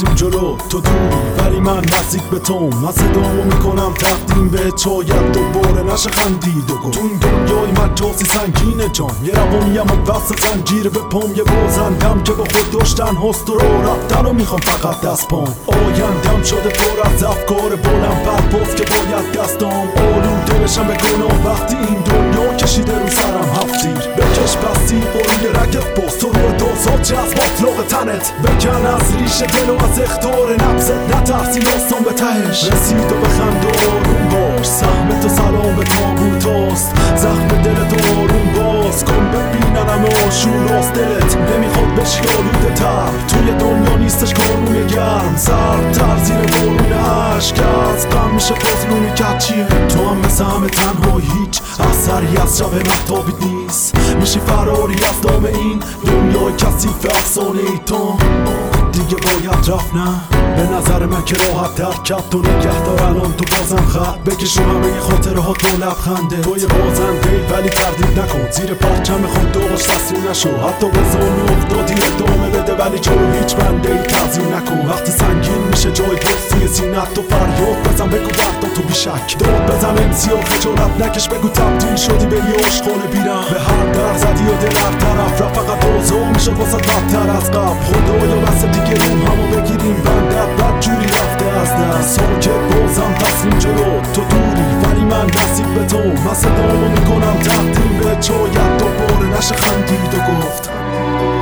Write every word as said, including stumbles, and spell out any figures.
تصمیم جلو تو دوری ولی من نزدیک به توم. من صدامو میکنم تقدیم به شاید دوباره نشه خندید و گفت تو این دنیای مجازی سنگینه جان. یه روانیم و وصل زنجیر به پام، یه بازندم که به خود داشتن هست و رو رفتن و میخوام فقط دست پام. آیندم شده پر از افکار بلند پرپاس که باید دستام آلوده بشم به گناه وقتی این دنیا کشیده رو سرم هفتیر. بکش پستی بروی رکت باز تو رو دوزاد چه از باطلاق تنت بکن از ریشه دل و از اختار نفست نترسی داستان به تهش رسید و بخند و آروم باش. سهم تو سلام به تابوت هست، زخم دل تو آروم باز کن ببینن همه آشوراست. دلت نمیخواد بشی آلوده تر توی دنیا نیستش کارون گرم سرد تر زیر بارون عشق از غم میشه پازلونی کچیه. تو هم مثل همه تنها هیچ اثری از شب مهتابیت نیست، میشی فراری از دام این دنیای کثیف افسانه ای تو دیگه باید رفت نه. به نظر من که راحت تر کرد تو نگه دار الان تو بازم خط بکش رو همه خاطره ها تو لبخنده. تو یه بازنده ولی تردید نکن زیر پرچم خود داغش تسلیم نشو. حتی به زانو افتادی ادامه بده ولی جلو هیچ بنده ای تعظیم نکن. وقتی سنگین میشه جای پرسی سینت تو فریاد بزن بگو بردا تو بیشک داد بزن امسی و خجالت نکش بگو تبدیل شدی به یه اشغال بیرم. به هر در زدی و دل هر طرف رفت فقط آزار میشد واسه بدتر از قبل. خدایا بس دیگه روم همو بگیریم بندت بد جوری رفته از دست. ساکت بازم تصمیم جلو تو دوری ولی من نزدیک به تو. من صدامو میکنم تقدیم به شاید دوباره نشه خندید و گفت